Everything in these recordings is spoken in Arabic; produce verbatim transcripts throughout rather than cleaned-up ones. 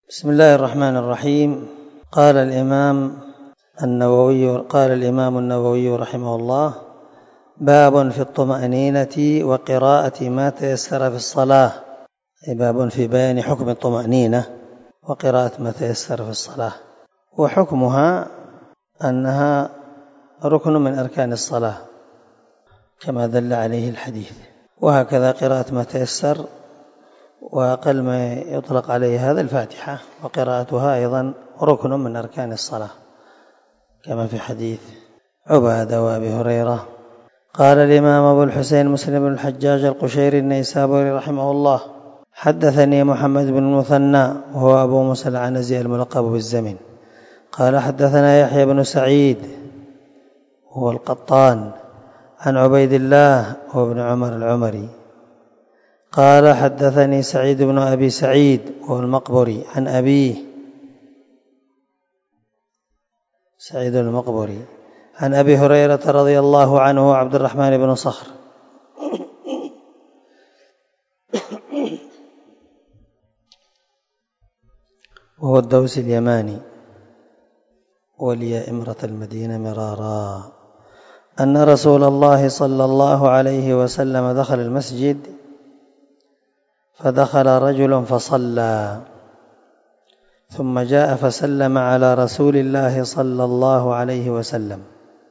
بسم الله الرحمن الرحيم. قال الإمام النووي قال الإمام النووي رحمه الله: باب في الطمأنينة وقراءة ما تيسر في الصلاة. باب في بيان حكم الطمأنينة وقراءة ما تيسر في الصلاة، وحكمها أنها ركن من أركان الصلاة كما دل عليه الحديث، وهكذا قراءة ما تيسر، وأقل ما يطلق عليه هذا الفاتحة، وقراءتها أيضا ركن من أركان الصلاة كما في حديث عبادة وأبي هريرة. قال الإمام أبو الحسين مسلم بن الحجاج القشيري النيسابوري رحمه الله: حدثني محمد بن المثنى وهو أبو موسى العنزي الملقب بالزمن قال حدثنا يحيى بن سعيد وهو القطان عن عبيد الله وابن عمر العمري قال حدثني سعيد بن أبي سعيد وهو المقبري عن أبيه سعيد المقبري عن أبي هريرة رضي الله عنه وعبد الرحمن بن صخر وهو الدوسي اليماني ولي إمرة المدينة مرارا أن رسول الله صلى الله عليه وسلم دخل المسجد فدخل رجل فصلى، ثم جاء فسلم على رسول الله صلى الله عليه وسلم،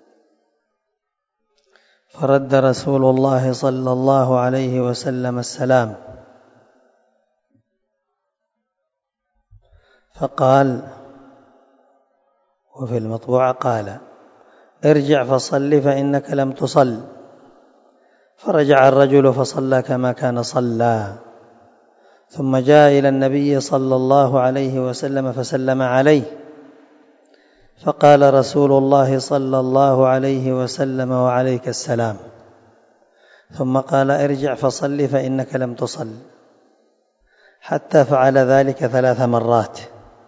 فرد رسول الله صلى الله عليه وسلم السلام، فقال، وفي المطبوع قال: ارجع فصل فإنك لم تصل. فرجع الرجل فصلى كما كان صلى، ثم جاء إلى النبي صلى الله عليه وسلم فسلم عليه، فقال رسول الله صلى الله عليه وسلم: وعليك السلام. ثم قال: ارجع فصل فإنك لم تصل، حتى فعل ذلك ثلاث مرات.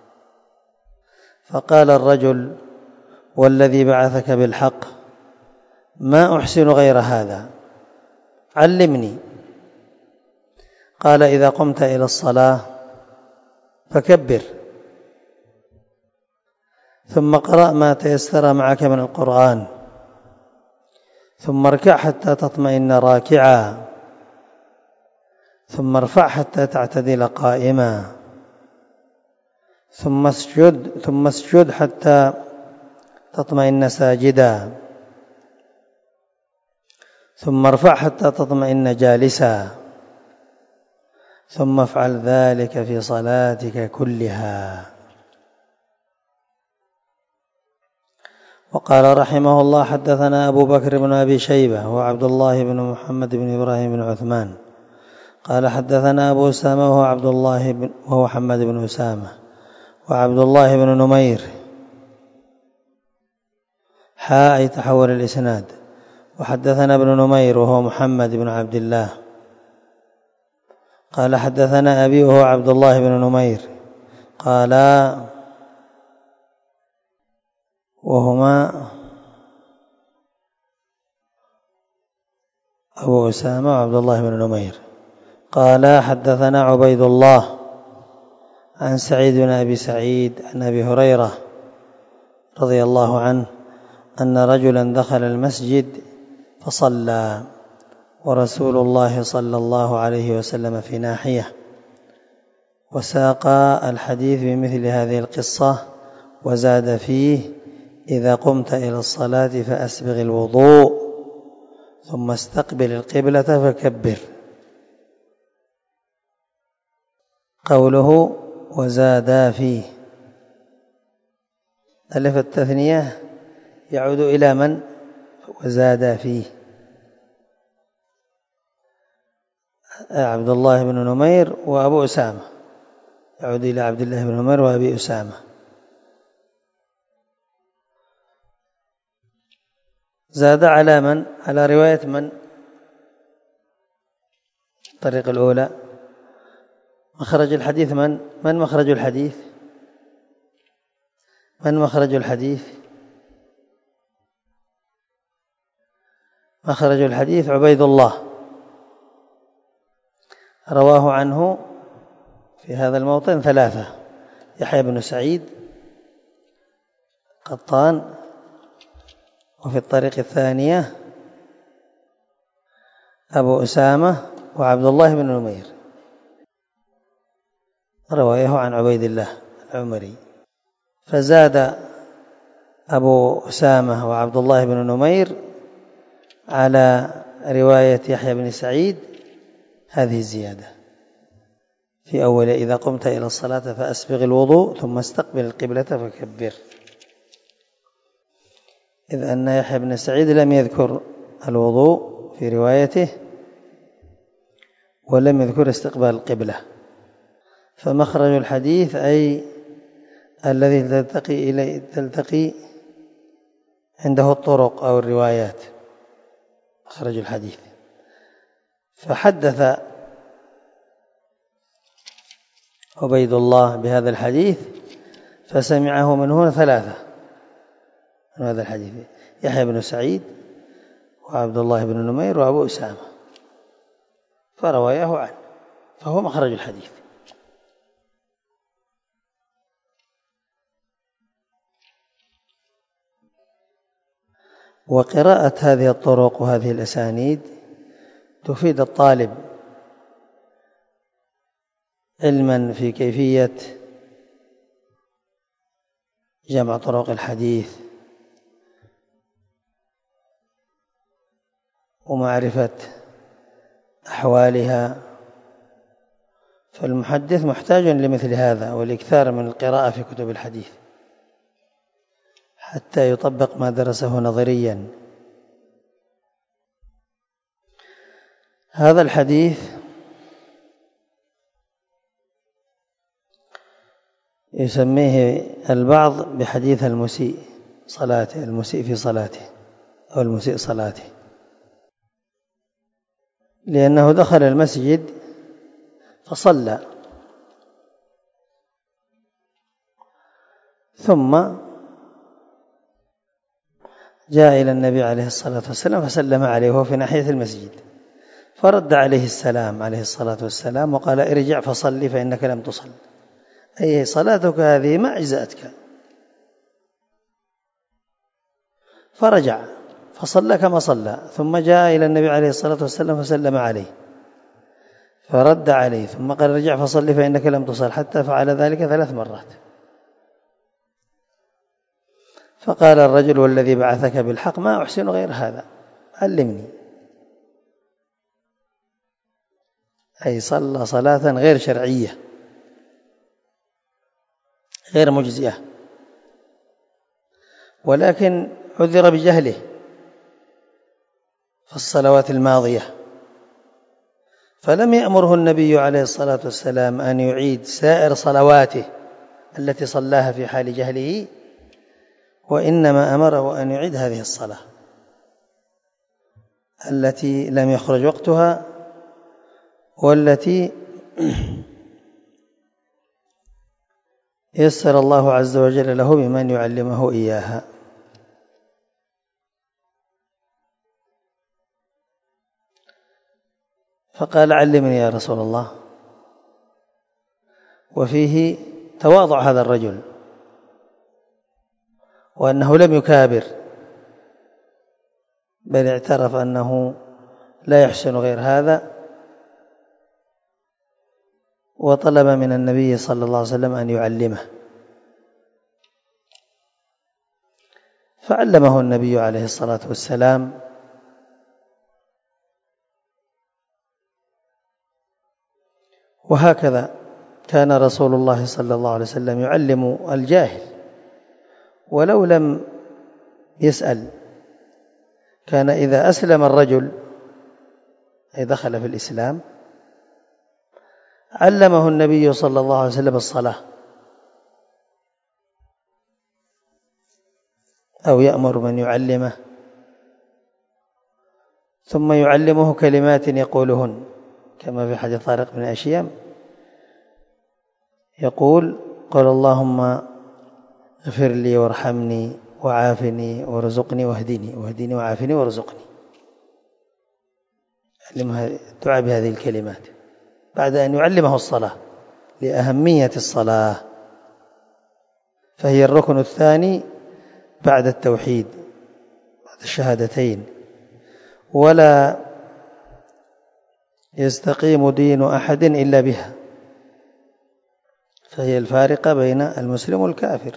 فقال الرجل: والذي بعثك بالحق ما أحسن غير هذا، علمني. قال: إذا قمت إلى الصلاة فكبر، ثم اقرأ ما تيسر معك من القرآن، ثم اركع حتى تطمئن راكعا، ثم ارفع حتى تعتدل قائما، ثم اسجد ثم اسجد حتى تطمئن ساجدا، ثم ارفع حتى تطمئن جالسا، ثم افعل ذلك في صلاتك كلها. وقال رحمه الله: حدثنا أبو بكر بن أبي شيبة وعبد الله بن محمد بن إبراهيم بن عثمان قال حدثنا أبو أسامة وهو عبد الله بن وهو محمد بن أسامة وعبد الله بن نمير حاء تحول الإسناد. وحدثنا ابن نمير وهو محمد بن عبد الله قال حدثنا أبي وهو عبد الله بن نمير قال وهما أبو أسامة وعبد الله بن نمير قال حدثنا عبيد الله عن سعيد بن أبي سعيد عن أبي هريرة رضي الله عنه أن رجلا دخل المسجد فصلى، ورسول الله صلى الله عليه وسلم في ناحية، وساق الحديث بمثل هذه القصة وزاد فيه: إذا قمت إلى الصلاة فأسبغ الوضوء، ثم استقبل القبلة فكبر. قوله وزاد فيه، ألف التثنية يعود إلى من؟ وزاد فيه عبد الله بن نمير وأبو أسامة، يعود إلى عبد الله بن نمير وأبي أسامة. زاد على من؟ على رواية من؟ الطريقة الأولى مخرج الحديث من؟ من مخرج الحديث؟ من مخرج الحديث؟ مخرج الحديث عبيد الله، رواه عنه في هذا الموطن ثلاثة: يحيى بن سعيد قطان. وفي الطريق الثانية أبو أسامة وعبد الله بن نمير، روايه عن عبيد الله العمري. فزاد أبو أسامة وعبد الله بن نمير على رواية يحيى بن سعيد هذه الزيادة في أول: إذا قمت إلى الصلاة فأسبغ الوضوء ثم استقبل القبلة فكبر. إذ أن يحيى بن سعيد لم يذكر الوضوء في روايته ولم يذكر استقبال القبلة، فمخرج الحديث أي الذي تلتقي إليه تلتقي عنده الطرق أو الروايات، مخرج الحديث. فحدث عبيد الله بهذا الحديث فسمعه من هنا ثلاثة من هذا الحديث: يحيى بن سعيد وعبد الله بن نمير وأبو أسامة، فرواياه عنه، فهو مخرج الحديث. وقراءة هذه الطرق وهذه الأسانيد تفيد الطالب علما في كيفية جمع طرق الحديث ومعرفة أحوالها، فالمحدث محتاج لمثل هذا والإكثار من القراءة في كتب الحديث حتى يطبق ما درسه نظريا. هذا الحديث يسميه البعض بحديث المسيء صلاته، المسيء في صلاته أو المسيء صلاته، لأنه دخل المسجد فصلى ثم جاء إلى النبي عليه الصلاة والسلام فسلم عليه وهو في ناحية المسجد، فرد عليه السلام عليه الصلاة والسلام وقال: ارجع فصلي فإنك لم تصل، أي صلاتك هذه ما أجزأتك. فرجع فصلى كما صلى، ثم جاء إلى النبي عليه الصلاة والسلام فسلم عليه فرد عليه ثم قال: ارجع فصلي فإنك لم تصل، حتى فعل ذلك ثلاث مرات. فقال الرجل: والذي بعثك بالحق ما أحسن غير هذا، علمني. أي صلى صلاة غير شرعية غير مجزئة، ولكن عذر بجهله في الصلوات الماضية، فلم يأمره النبي عليه الصلاة والسلام أن يعيد سائر صلواته التي صلاها في حال جهله، وإنما أمره أن يعيد هذه الصلاة التي لم يخرج وقتها والتي يسر الله عز وجل له بمن يعلمه إياها. فقال: علمني يا رسول الله. وفيه تواضع هذا الرجل وأنه لم يكابر، بل اعترف أنه لا يحسن غير هذا، وطلب من النبي صلى الله عليه وسلم أن يعلمه، فعلمه النبي عليه الصلاة والسلام. وهكذا كان رسول الله صلى الله عليه وسلم يعلم الجاهل ولو لم يسأل. كان إذا أسلم الرجل أي دخل في الإسلام علمه النبي صلى الله عليه وسلم الصلاة، أو يأمر من يعلمه، ثم يعلمه كلمات يقولهن، كما في حديث طارق بن أشيم يقول: قال اللهم اغفر لي وارحمني وعافني وارزقني واهدني واهدني وعافني وارزقني. علمها الدعاء بهذه الكلمات بعد أن يعلمه الصلاة لأهمية الصلاة فهي الركن الثاني بعد التوحيد، بعد الشهادتين، ولا يستقيم دين أحد إلا بها، فهي الفارقة بين المسلم والكافر،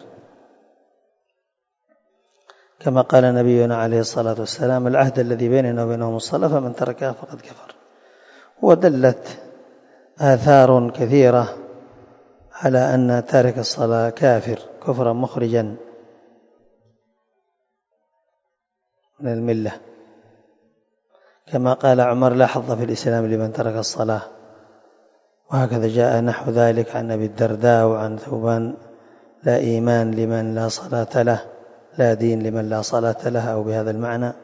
كما قال نبينا عليه الصلاة والسلام: العهد الذي بيننا وبينهم الصلاة فمن تركها فقد كفر. ودلت آثار كثيرة على أن تارك الصلاة كافر كفرا مخرجا من الملة، كما قال عمر: لا حظ في الإسلام لمن ترك الصلاة. وهكذا جاء نحو ذلك عن أبي الدرداء وعن ثوبان: لا إيمان لمن لا صلاة له، لا دين لمن لا صلاة له، أو بهذا المعنى.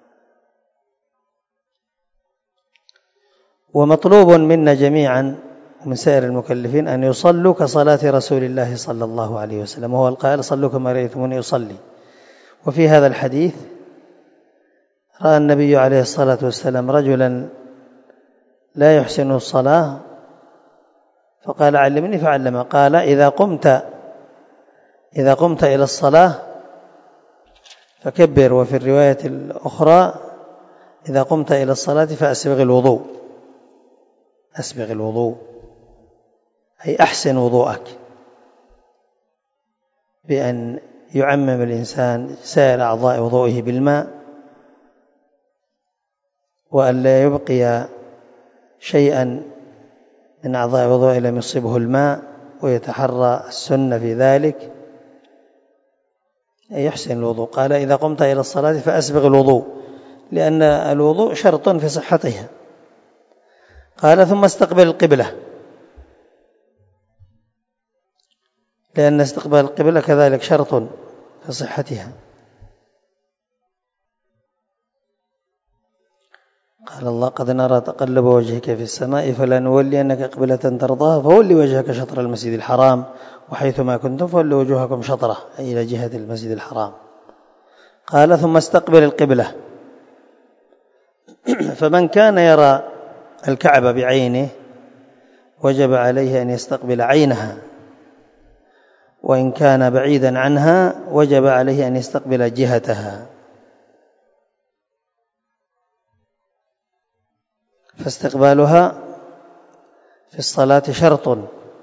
ومطلوب منا جميعا من سائر المكلفين أن يصلوا كصلاة رسول الله صلى الله عليه وسلم، وهو القائل: صلوا كما رأيتموني أصلي. وفي هذا الحديث رأى النبي عليه الصلاة والسلام رجلا لا يحسن الصلاة فقال: علمني، فعلمه. قال: إذا قمت إذا قمت إلى الصلاة فكبر. وفي الرواية الأخرى: إذا قمت إلى الصلاة فأسبغ الوضوء. أسبغ الوضوء أي أحسن وضوءك، بأن يعمم الإنسان سائر أعضاء وضوئه بالماء، وأن لا يبقي شيئا من أعضاء وضوئه لم يصبه الماء، ويتحرى السنة في ذلك، أي يحسن الوضوء. قال: إذا قمت إلى الصلاة فأسبغ الوضوء، لأن الوضوء شرط في صحتها. قال: ثم استقبل القبلة، لأن استقبال القبلة كذلك شرط في صحتها. قال الله: قد نرى تقلب وجهك في السماء فلنولينك قبلة ترضاها فولي وجهك شطر المسجد الحرام وحيثما كنتم فولوا وجوهكم شطره، أي إلى جهة المسجد الحرام. قال: ثم استقبل القبلة. فمن كان يرى الكعبة بعينه وجب عليه أن يستقبل عينها، وإن كان بعيدا عنها وجب عليه أن يستقبل جهتها. فاستقبالها في الصلاة شرط،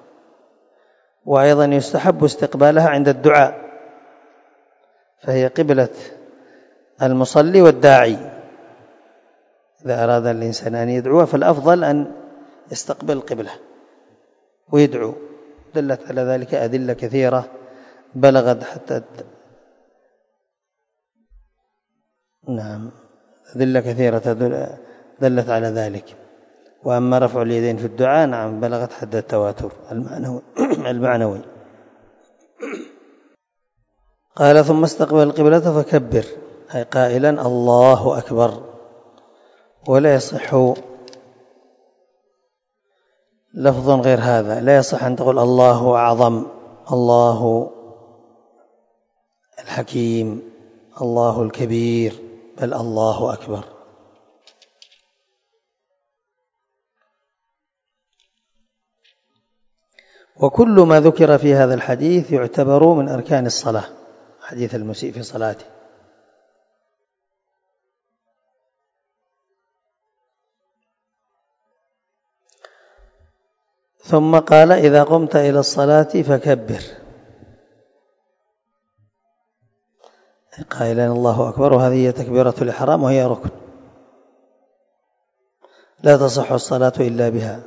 وأيضا يستحب استقبالها عند الدعاء، فهي قبلة المصلي والداعي. إذا أراد الإنسان أن يدعوه فالأفضل أن يستقبل القبلة ويدعو. دلت على ذلك أدلة كثيرة بلغت حتى نعم أدلة كثيرة دلت على ذلك. وأما رفع اليدين في الدعاء نعم بلغت حد التواتر المعنوي. قال: ثم استقبل القبلة فكبر، أي قائلا: الله أكبر. ولا يصح لفظ غير هذا، لا يصح أن تقول الله أعظم، الله الحكيم، الله الكبير، بل الله أكبر. وكل ما ذكر في هذا الحديث يعتبر من أركان الصلاة، حديث المسيء في صلاته. ثم قال: إذا قمت إلى الصلاة فكبر، قائلا الله أكبر، وهذه هي تكبيرة الإحرام وهي ركن لا تصح الصلاة إلا بها.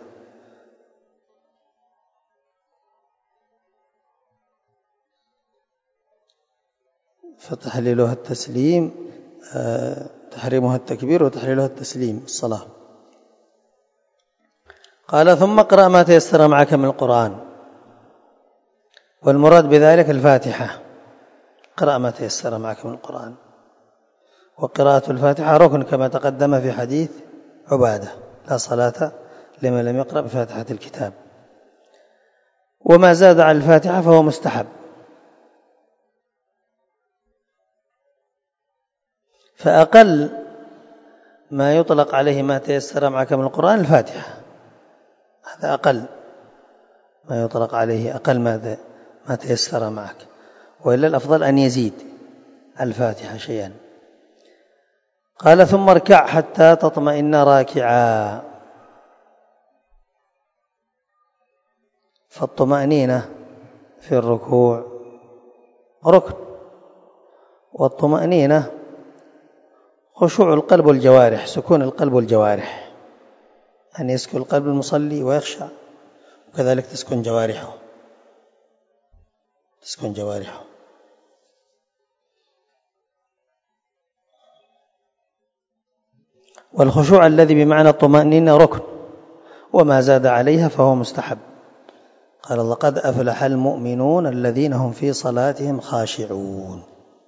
فتحليلها التسليم، تحريمها التكبير وتحليلها التسليم الصلاة. قال: ثم اقرأ ما تيسر معك من القرآن، والمراد بذلك الفاتحة. اقرأ ما تيسر معك من القرآن، وقراءة الفاتحة ركن كما تقدم في حديث عبادة: لا صلاة لمن لم يقرأ بفاتحة الكتاب. وما زاد على الفاتحة فهو مستحب، فأقل ما يطلق عليه ما تيسر معك من القرآن الفاتحة، هذا أقل ما يطلق عليه، أقل ما ما تيسر معك. وإلا الأفضل أن يزيد الفاتحة شيئا. قال ثم اركع حتى تطمئن راكعا. فالطمأنينة في الركوع ركن، والطمأنينة خشوع القلب والجوارح، سكون القلب والجوارح، أن يسكن القلب المصلي ويخشع، وكذلك تسكن جوارحه تسكن جوارحه والخشوع الذي بمعنى الطمأنينة ركن، وما زاد عليها فهو مستحب. قال لقد أفلح المؤمنون الذين هم في صلاتهم خاشعون،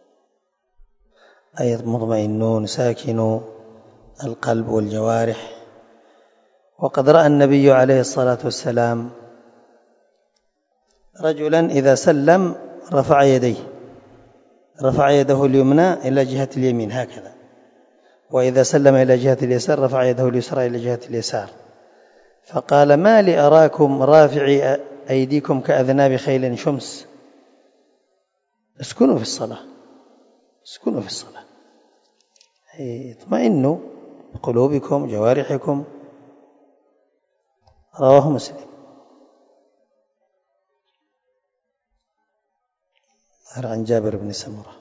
أي مطمئنون ساكنوا القلب والجوارح. وقد رأى النبي عليه الصلاة والسلام رجلا إذا سلم رفع يديه رفع يده اليمنى إلى جهة اليمين هكذا، وإذا سلم إلى جهة اليسار رفع يده اليسرى إلى جهة اليسار، فقال ما لي أراكم رافعي أيديكم كأذناب خيل شمس. اسكنوا في الصلاة اسكنوا في الصلاة اطمئنوا بقلوبكم جوارحكم. رواه مسلم. عن جابر بن سمرة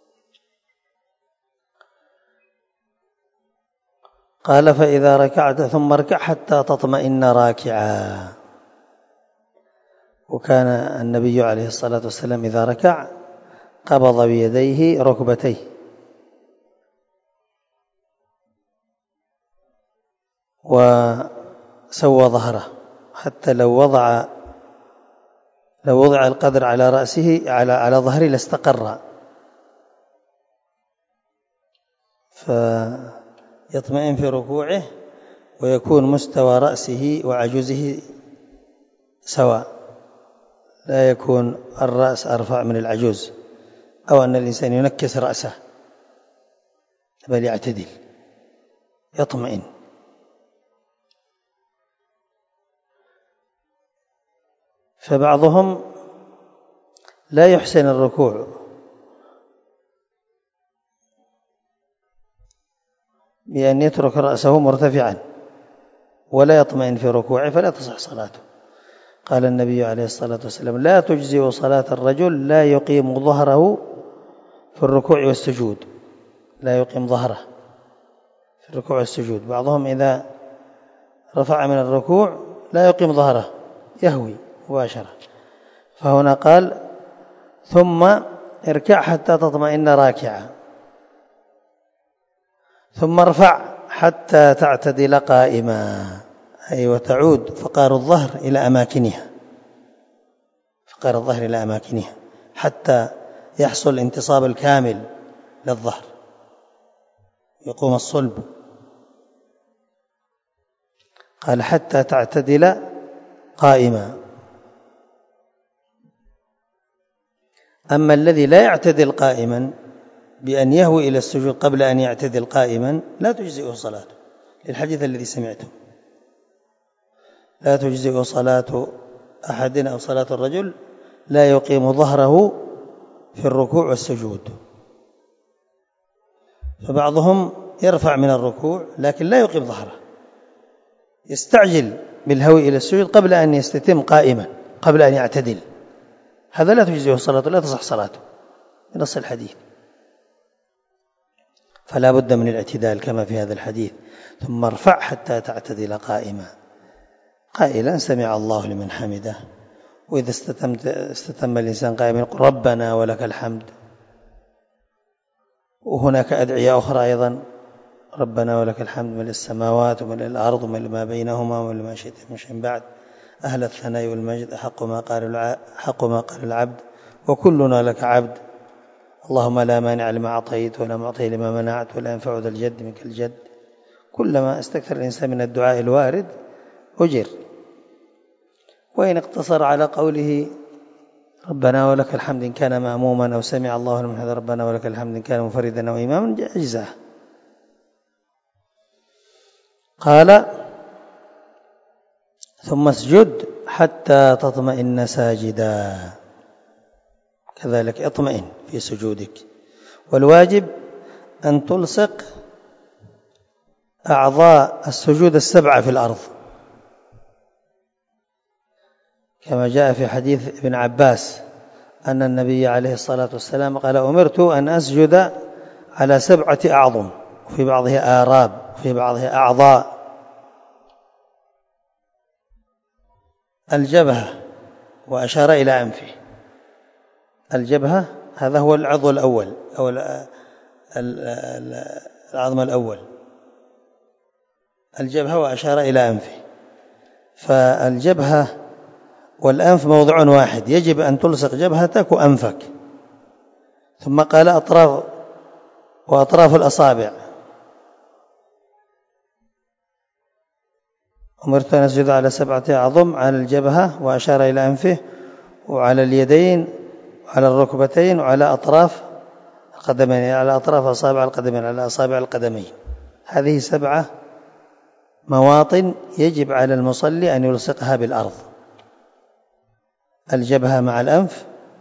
قال فإذا ركعت ثم اركع حتى تطمئن راكعا. وكان النبي عليه الصلاة والسلام إذا ركع قبض بيديه ركبتيه وسوى ظهره، حتى لو وضع لو وضع القدر على رأسه على على ظهره لاستقر، فيطمئن في ركوعه ويكون مستوى رأسه وعجوزه سواء، لا يكون الرأس أرفع من العجوز أو أن الإنسان ينكس رأسه، بل يعتدل يطمئن. فبعضهم لا يحسن الركوع بأن يترك رأسه مرتفعا ولا يطمئن في ركوعه فلا تصح صلاته. قال النبي عليه الصلاة والسلام لا تجزئ صلاة الرجل لا يقيم ظهره في الركوع والسجود، لا يقيم ظهره في الركوع والسجود. بعضهم إذا رفع من الركوع لا يقيم ظهره يهوي مباشرة، فهنا قال ثم اركع حتى تطمئن راكعا، ثم ارفع حتى تعتدل قائما، أي وتعود فقار الظهر إلى أماكنها فقار الظهر إلى أماكنها حتى يحصل الانتصاب الكامل للظهر، يقوم الصلب. قال حتى تعتدل قائما. أما الذي لا يعتدل قائما بأن يهوي إلى السجود قبل أن يعتدل قائما لا تجزئه صلاته، للحديث الذي سمعته لا تجزئه صلاة أحدنا أو صلاة الرجل لا يقيم ظهره في الركوع والسجود. فبعضهم يرفع من الركوع لكن لا يقيم ظهره، يستعجل بالهوي إلى السجود قبل أن يستتم قائما قبل أن يعتدل، هذا لا تجزئه صلاته لا تصح صلاته بنص الحديث. فلا بد من الاعتدال كما في هذا الحديث ثم ارفع حتى تعتدل قائما قائلا سمع الله لمن حمده. وإذا استتمت استتم الإنسان قائما يقول ربنا ولك الحمد. وهناك أدعية أخرى أيضا ربنا ولك الحمد ملء السماوات وملء الأرض وملء ما بينهما وملء ما شئت من شيء بعد أهل الثناء والمجد أحق ما قال حق ما قال العبد وكلنا لك عبد اللهم لا مانع لما أعطيت ولا معطي لما منعت ولا ينفع ذا الجد منك الجد. كلما استكثر الإنسان من الدعاء الوارد أجر. وإن اقتصر على قوله ربنا ولك الحمد إن كان مأموما أو سمع الله لمن حمده ربنا ولك الحمد إن كان منفردا أو إماما أجزاه. قال ثم اسجد حتى تطمئن ساجدا. كذلك اطمئن في سجودك. والواجب أن تلصق أعضاء السجود السبعة في الأرض، كما جاء في حديث ابن عباس أن النبي عليه الصلاة والسلام قال: أمرت أن أسجد على سبعة أعظم، وفي بعضها آراب وفي بعضها أعضاء. الجبهة، وأشار إلى أنفه. الجبهة هذا هو العضو الأول أو العظم الأول، الجبهة، وأشار إلى أنفه. فالجبهة والأنف موضع واحد، يجب أن تلصق جبهتك وأنفك. ثم قال أطراف وأطراف الأصابع. أمرت أن أسجد على سبعة أعظم، على الجبهة، وأشار إلى أنفه، وعلى اليدين، وعلى الركبتين، وعلى أطراف القدمين، على أطراف أصابع القدمين، على أصابع القدمين. هذه سبعة مواطن يجب على المصلي أن يلصقها بالأرض: الجبهة مع الأنف،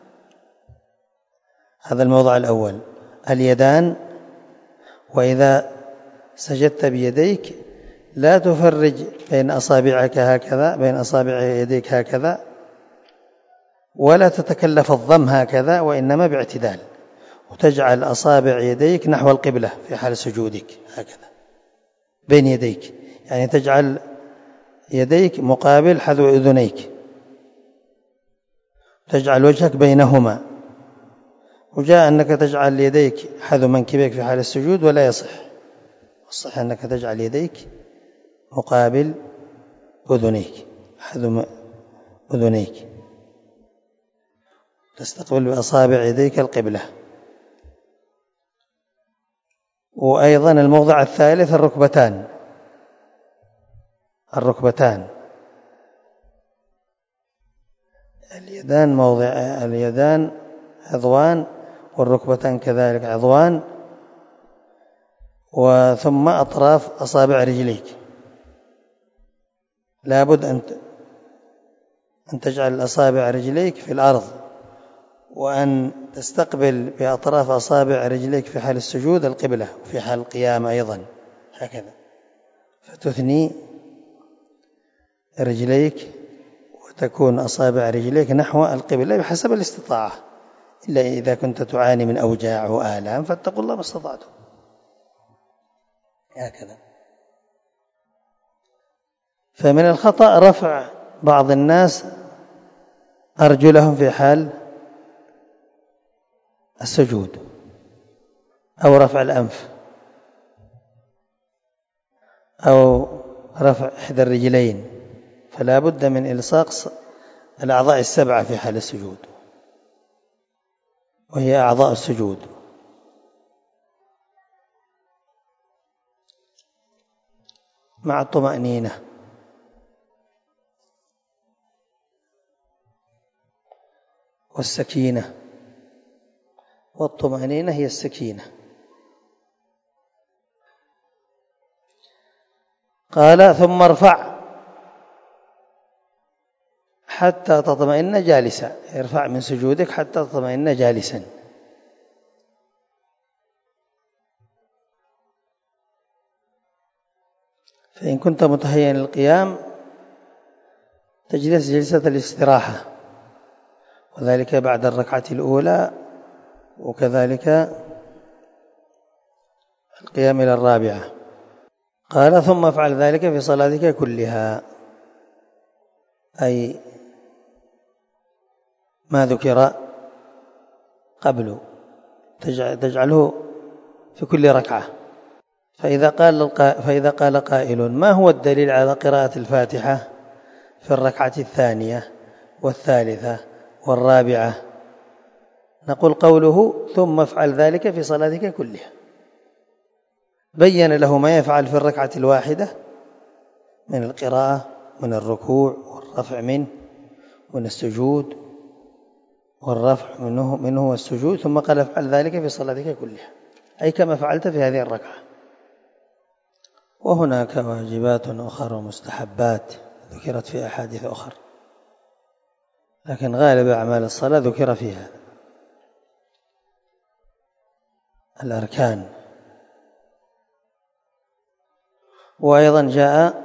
هذا الموضع الأول. اليدان، وإذا سجدت بيديك لا تفرج بين أصابعك هكذا، بين أصابع يديك هكذا، ولا تتكلف الضم هكذا، وإنما باعتدال، وتجعل أصابع يديك نحو القبلة في حال سجودك هكذا بين يديك، يعني تجعل يديك مقابل حذو أذنيك، تجعل وجهك بينهما. وجاء أنك تجعل يديك حذو منكبيك في حال السجود، ولا يصح. الصح أنك تجعل يديك مقابل أذنيك، حذو أذنيك، تستقبل بأصابع يديك القبلة. وأيضا الموضع الثالث الركبتان، الركبتان اليدان موضع اليدان عضوان، والركبتان كذلك عضوان، وثم أطراف أصابع رجليك. لابد أن أن تجعل أصابع رجليك في الأرض، وأن تستقبل بأطراف أصابع رجليك في حال السجود القبلة، وفي حال القيام أيضا هكذا، فتثني رجليك وتكون أصابع رجليك نحو القبلة بحسب الاستطاعة، إلا إذا كنت تعاني من أوجاع وآلام فاتقوا الله ما استطعتم هكذا. فمن الخطأ رفع بعض الناس أرجلهم في حال السجود، أو رفع الأنف، أو رفع إحدى الرجلين. فلا بد من إلصاق الأعضاء السبعة في حال السجود، وهي أعضاء السجود: مع الطمأنينة، والسكينة. والطمأنينة هي السكينة. قال: ثم ارفع حتى تطمئن جالسا، ارفع من سجودك حتى تطمئن جالسا. فإن كنت متهيئا للقيام تجلس جلسة الاستراحة، وذلك بعد الركعة الأولى، وكذلك القيام إلى الرابعة. قال: ثم افعل ذلك في صلاتك كلها، أي ما ذكر قبل تجعله في كل ركعة. فإذا قال فإذا قال قائل: ما هو الدليل على قراءة الفاتحة في الركعة الثانية والثالثة والرابعة؟ نقول: قوله ثم افعل ذلك في صلاتك كلها، بين له ما يفعل في الركعة الواحدة من القراءة، من الركوع والرفع منه، من السجود والرفع منه منه والسجود، ثم قال: افعل ذلك في صلاتك كلها، أي كما فعلت في هذه الركعة. وهناك واجبات أخرى ومستحبات ذكرت في أحاديث أخرى، لكن غالب أعمال الصلاة ذكر فيها. الأركان. وأيضا جاء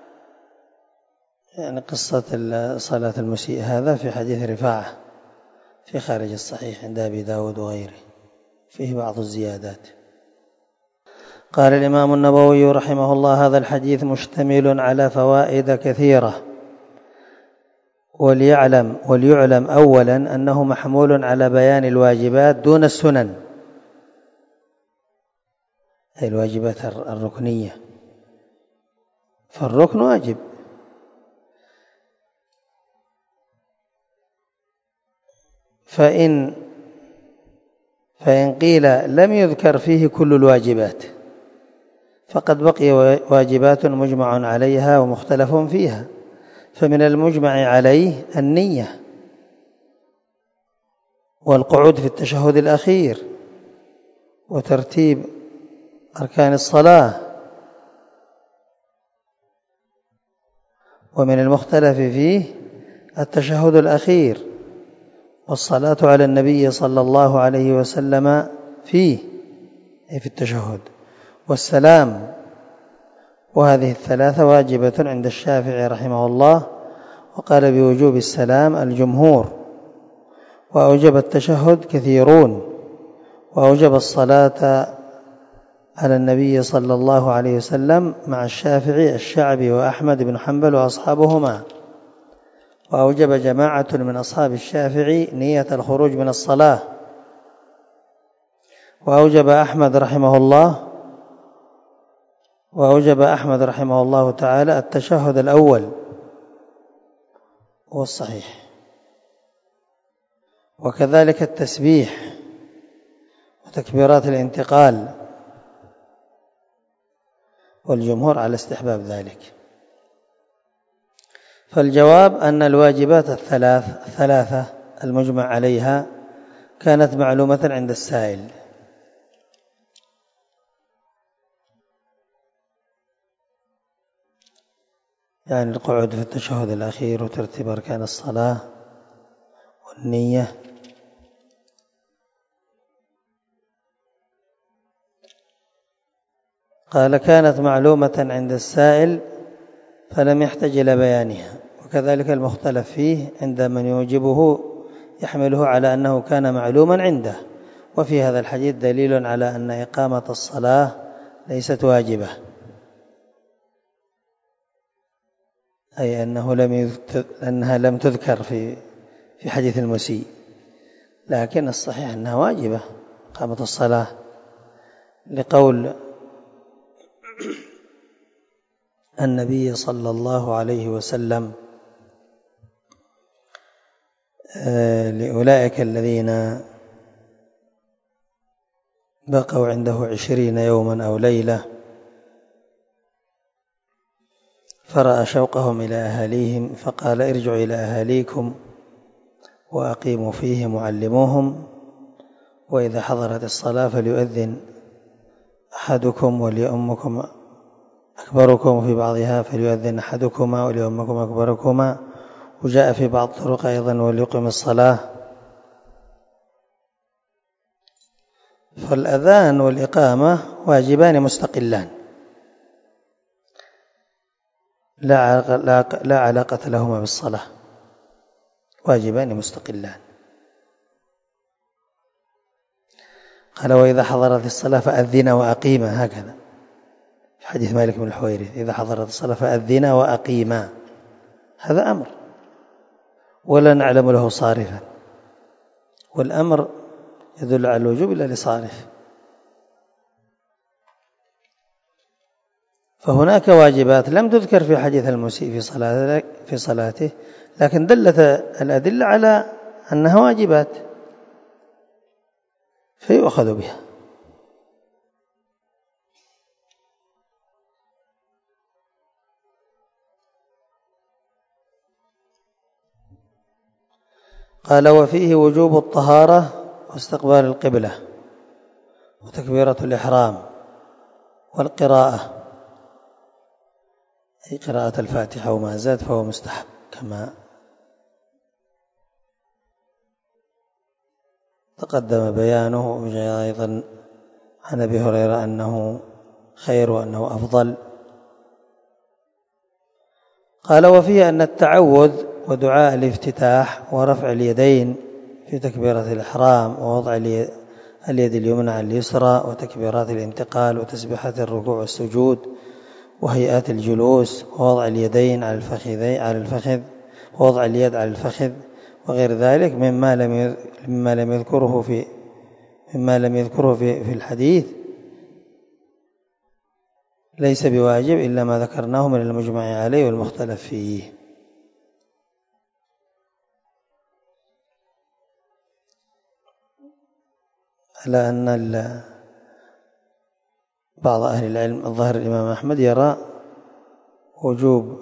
يعني قصة صلاة المسيء هذا في حديث رفاعة في خارج الصحيح عند أبي داود وغيره، فيه بعض الزيادات. قال الإمام النووي رحمه الله: هذا الحديث مشتمل على فوائد كثيرة، وليعلم وليعلم أولا أنه محمول على بيان الواجبات دون السنن، أي الواجبات الركنية، فالركن واجب، فإن فإن قيل لم يذكر فيه كل الواجبات فقد بقي واجبات مجمع عليها ومختلف فيها. فمن المجمع عليه النية والقعود في التشهد الأخير وترتيب أركان الصلاة. ومن المختلف فيه التشهد الأخير والصلاة على النبي صلى الله عليه وسلم فيه، أي في التشهد، والسلام. وهذه الثلاثة واجبة عند الشافعي رحمه الله، وقال بوجوب السلام الجمهور، وأوجب التشهد كثيرون، وأوجب الصلاة على النبي صلى الله عليه وسلم مع الشافعي الشعبي وأحمد بن حنبل وأصحابهما، وأوجب جماعة من أصحاب الشافعي نية الخروج من الصلاة، وأوجب أحمد رحمه الله وأوجب أحمد رحمه الله تعالى التشهد الأول هو الصحيح، وكذلك التسبيح وتكبيرات الانتقال، والجمهور على استحباب ذلك. فالجواب أن الواجبات الثلاث الثلاثة المجمع عليها كانت معلومة عند السائل، يعني القعود في التشهد الأخير وترتيب أركان الصلاة والنية. قال: كانت معلومة عند السائل فلم يحتج إلى بيانها. وكذلك المختلف فيه عند من يوجبه يحمله على أنه كان معلوما عنده. وفي هذا الحديث دليل على أن إقامة الصلاة ليست واجبة، أي أنه لم أنها لم تذكر في في حديث المسيء، لكن الصحيح أنها واجبة إقامة الصلاة، لقول النبي صلى الله عليه وسلم لأولئك الذين بقوا عنده عشرين يوما أو ليلة فرأى شوقهم إلى أهاليهم فقال: ارجعوا إلى أهاليكم وأقيموا فيهم وعلموهم، وإذا حضرت الصلاة فليؤذن أحدكم وليؤمكم أكبركم، في بعضها فليؤذن أحدكما وليؤمكم أكبركما. وجاء في بعض الطرق أيضا: وليقم الصلاة. فالأذان والإقامة واجبان مستقلان لا علاقة لهما بالصلاة، واجبان مستقلان. قال: وإذا حضرت الصلاة فأذنا وأقيما، هكذا في حديث مالك بن الحويرث: إذا حضرت الصلاة فأذنا وأقيما. هذا أمر ولا نعلم له صارفا، والأمر يدل على الوجوب إلا لصارف. فهناك واجبات لم تذكر في حديث المسيء في صلاته في صلاته لكن دلت الأدلة على أنها واجبات فيؤخذ بها. قال: وفيه وجوب الطهارة واستقبال القبلة وتكبيرة الإحرام والقراءة، أي قراءة الفاتحة وما زاد فهو مستحب، كما تقدم بيانه. وجاء أيضا عن أبي هريرة أنه خير وأنه أفضل. قال وفيه أن التعوذ ودعاء الافتتاح ورفع اليدين في تكبيرة الإحرام ووضع اليد اليمنى على اليسرى وتكبيرات الانتقال وتسبيحات الركوع والسجود وهيئات الجلوس ووضع اليدين على الفخذين على الفخذ ووضع اليد على الفخذ وغير ذلك مما لم مما لم يذكره في مما لم يذكره في في الحديث ليس بواجب إلا ما ذكرناه من المجمع عليه والمختلف فيه. على أن بعض أهل العلم الظاهر الإمام أحمد يرى وجوب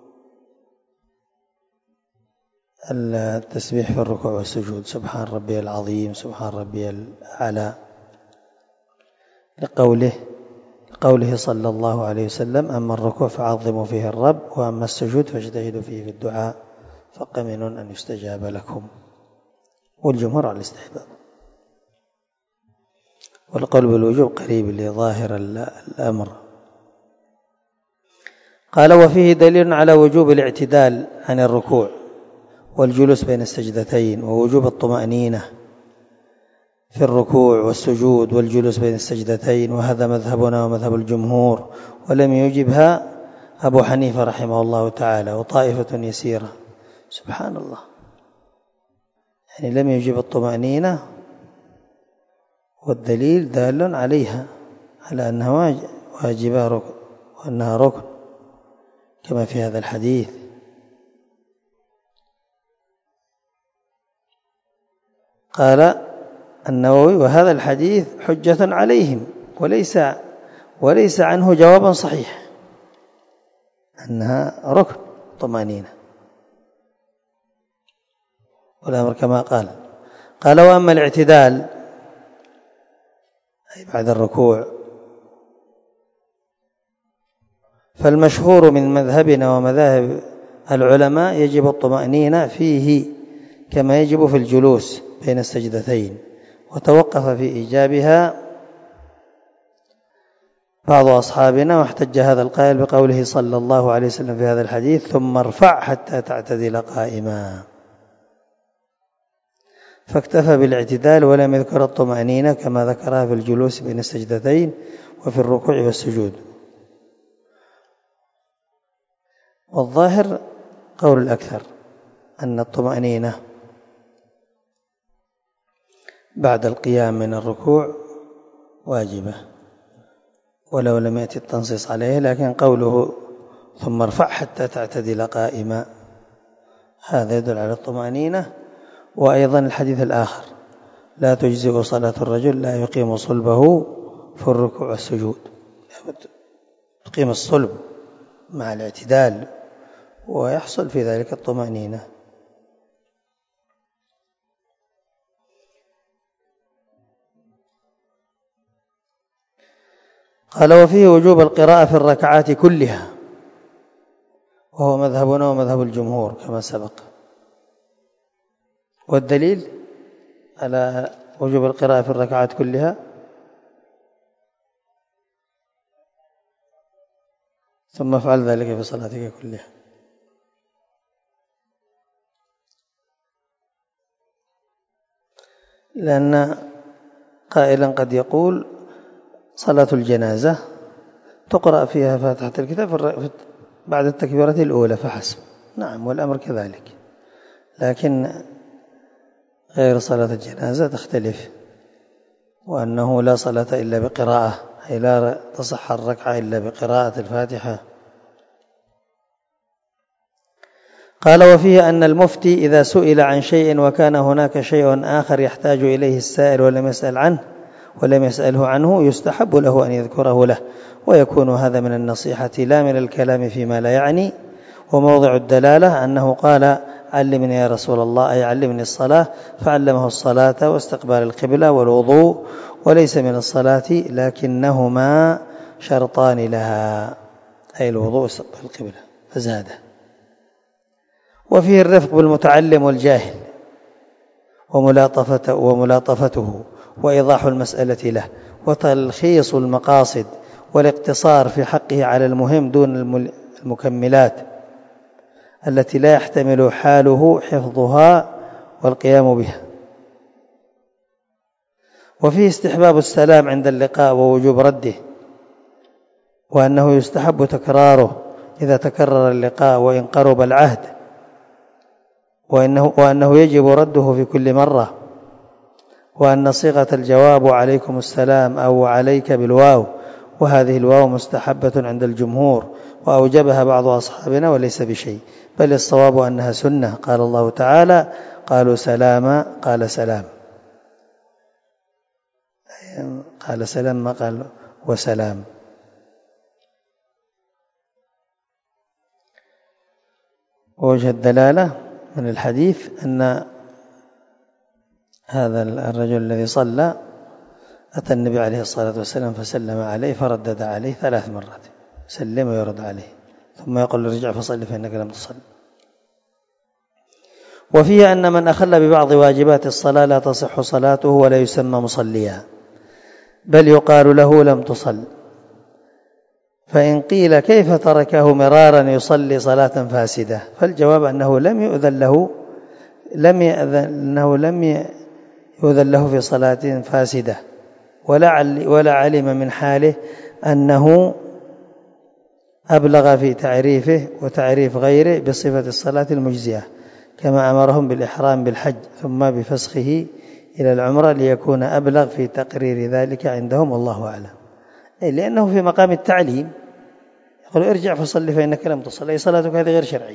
التسبيح في الركوع والسجود، سبحان ربي العظيم سبحان ربي الأعلى، لقوله قوله صلى الله عليه وسلم: أما الركوع فعظموا فيه الرب وأما السجود فاجتهدوا فيه في الدعاء فقمن أن يستجاب لكم. والجمهور على الاستحباب، والقول بالوجوب قريب لظاهر الأمر. قال وفيه دليل على وجوب الاعتدال عن الركوع والجلوس بين السجدتين ووجوب الطمأنينة في الركوع والسجود والجلوس بين السجدتين، وهذا مذهبنا ومذهب الجمهور، ولم يوجبها أبو حنيفة رحمه الله تعالى وطائفة يسيرة. سبحان الله، يعني لم يوجب الطمأنينة والدليل دال عليها على أنها واجبة ركن وأنها ركن كما في هذا الحديث. قال النووي: وهذا الحديث حجة عليهم وليس وليس عنه جوابا صحيح أنها ركن طمأنينة، والأمر كما قال. قال وأما الاعتدال أي بعد الركوع فالمشهور من مذهبنا ومذاهب العلماء يجب الطمأنينة فيه كما يجب في الجلوس بين السجدتين، وتوقف في إيجابها بعض أصحابنا، واحتج هذا القائل بقوله صلى الله عليه وسلم في هذا الحديث: ثم ارفع حتى تعتدل قائما، فاكتفى بالاعتدال ولم يذكر الطمأنينة كما ذكرها في الجلوس بين السجدتين وفي الركوع والسجود. والظاهر قول الأكثر أن الطمأنينة بعد القيام من الركوع واجبة ولو لم يأتي التنصيص عليه، لكن قوله ثم ارفع حتى تعتدل قائما هذا يدل على الطمأنينة. وأيضا الحديث الآخر: لا تجزئ صلاة الرجل لا يقيم صلبه في الركوع والسجود، تقيم الصلب مع الاعتدال ويحصل في ذلك الطمأنينة. قال وفيه وجوب القراءة في الركعات كلها، وهو مذهبنا ومذهب الجمهور كما سبق. والدليل على وجوب القراءة في الركعات كلها: ثم افعل ذلك في صلاتك كلها. لأن قائلا قد يقول صلاة الجنازة تقرأ فيها فاتحة الكتاب بعد التكبيرة الأولى فحسب، نعم والأمر كذلك، لكن غير صلاة الجنازة تختلف، وأنه لا صلاة إلا بقراءة، أي لا تصح الركعة إلا بقراءة الفاتحة. قال وفيه أن المفتي إذا سئل عن شيء وكان هناك شيء آخر يحتاج إليه السائل ولم يسأل عنه ولم يسأله عنه يستحب له أن يذكره له، ويكون هذا من النصيحة لا من الكلام فيما لا يعني. وموضع الدلالة أنه قال: علمني يا رسول الله، أي علمني الصلاة، فعلمه الصلاة واستقبال القبلة والوضوء، وليس من الصلاة لكنهما شرطان لها، أي الوضوء واستقبال القبلة، فزاده. وفيه الرفق بالمتعلم والجاهل وملاطفته, وملاطفته وإيضاح المسألة له وتلخيص المقاصد والاقتصار في حقه على المهم دون المكملات التي لا يحتمل حاله حفظها والقيام بها. وفيه استحباب السلام عند اللقاء ووجوب رده، وأنه يستحب تكراره إذا تكرر اللقاء وإن قرب العهد، وإنه وأنه يجب رده في كل مرة، وأن صيغة الجواب عليكم السلام أو عليك بالواو، وهذه الواو مستحبة عند الجمهور وأوجبها بعض أصحابنا وليس بشيء، بل الصواب أنها سنة. قال الله تعالى قالوا سلاما قال سلام، قال سلام ما قال وسلام. ووجه الدلالة من الحديث أن هذا الرجل الذي صلى أتى النبي عليه الصلاة والسلام فسلم عليه فردد عليه ثلاث مرات، سلم ويرد عليه ثم يقول ارجع فصل فإنك لم تصل. وفيه أن من أخل ببعض واجبات الصلاة لا تصح صلاته ولا يسمى مصليا، بل يقال له لم تصل. فإن قيل كيف تركه مرارا يصلي صلاة فاسدة، فالجواب أنه لم يؤذن له لم يأذن أنه لم يؤذن له في صلاة فاسدة، ولا ولا علم من حاله أنه أبلغ في تعريفه وتعريف غيره بصفة الصلاة المجزئة، كما أمرهم بالإحرام بالحج ثم بفسخه إلى العمرة ليكون أبلغ في تقرير ذلك عندهم، والله أعلم. لأنه في مقام التعليم، يقول ارجع فصل فإنك لم تصل، أي صلاتك هذه غير شرعية،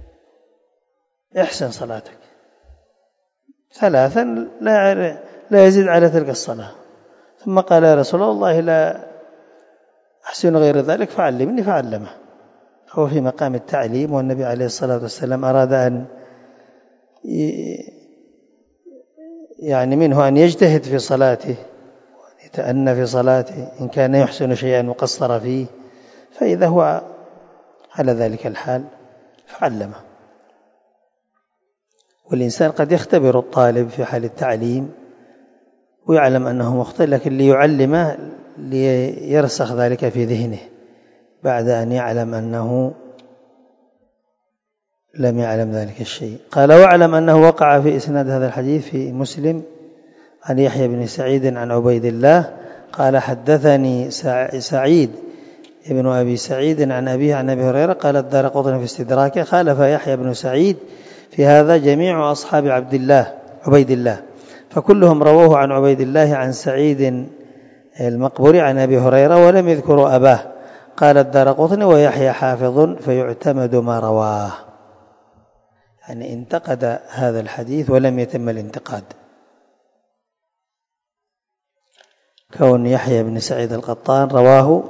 احسن صلاتك ثلاثا لا لا يزيد على تلك الصلاة. ثم قال يا رسول الله لا أحسن غير ذلك فعلمني، فعلمه. هو في مقام التعليم، والنبي عليه الصلاة والسلام أراد أن يعني منه أن يجتهد في صلاته وأن يتأنى في صلاته، إن كان يحسن شيئا وقصر فيه، فإذا هو على ذلك الحال فعلمه. والإنسان قد يختبر الطالب في حال التعليم ويعلم أنه مخطئ، لكن ليعلمه ليرسخ ذلك في ذهنه بعد أن يعلم أنه لم يعلم ذلك الشيء. قال واعلم أنه وقع في إسناد هذا الحديث في مسلم عن يحيى بن سعيد عن عبيد الله قال حدثني سعيد ابن أبي سعيد عن أبيه عن أبي هريرة قال الدارقطني في استدراكه خالف يحيى بن سعيد في هذا جميع أصحاب عبد الله عبيد الله، فكلهم رووه عن عبيد الله عن سعيد المقبري عن أبي هريرة ولم يذكروا أباه. قال الدارقطني ويحيى حافظ فيعتمد ما رواه، يعني انتقد هذا الحديث ولم يتم الانتقاد. كون يحيى بن سعيد القطان رواه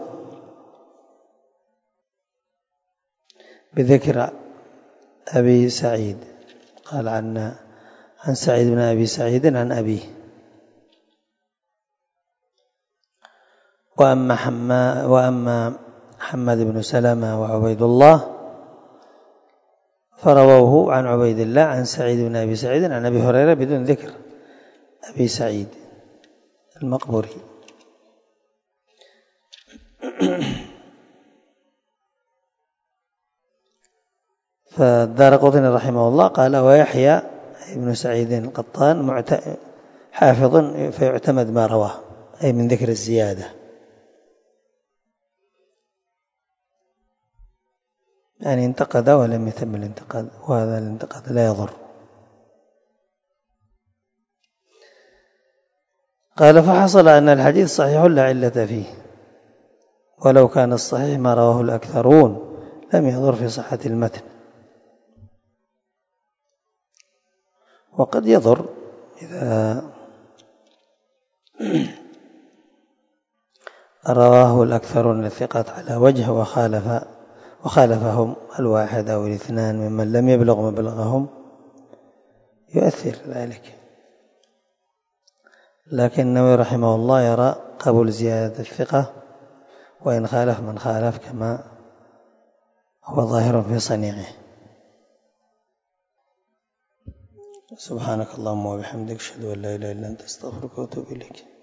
بذكر أبي سعيد، قال عن عن سعيد بن أبي سعيد عن أبيه. وأما حما وأما محمد بن سلمة وعبيد الله فرووه عن عبيد الله عن سعيد بن أبي سعيد عن أبي هريرة بدون ذكر أبي سعيد المقبري. فالدارقطني رحمه الله قال ويحيى بن سعيد القطان حافظ فيعتمد ما رواه، أي من ذكر الزيادة، يعني انتقد ولم يتم الانتقاد، وهذا الانتقاد لا يضر. قال فحصل أن الحديث صحيح لا علة فيه، ولو كان الصحيح ما رواه الأكثرون لم يضر في صحة المتن. وقد يضر إذا رواه الأكثرون الثقات على وجه وخالف وخالفهم الواحد أو الاثنان ممن لم يبلغ مبلغهم يؤثر ذلك. لكن النووي رحمه الله يرى قبول زيادة الثقة وإن خالف من خالف كما هو ظاهر في صنيعه. سبحانك اللهم وبحمدك أشهد أن لا إله إلا أنت أستغفرك وأتوب إليك.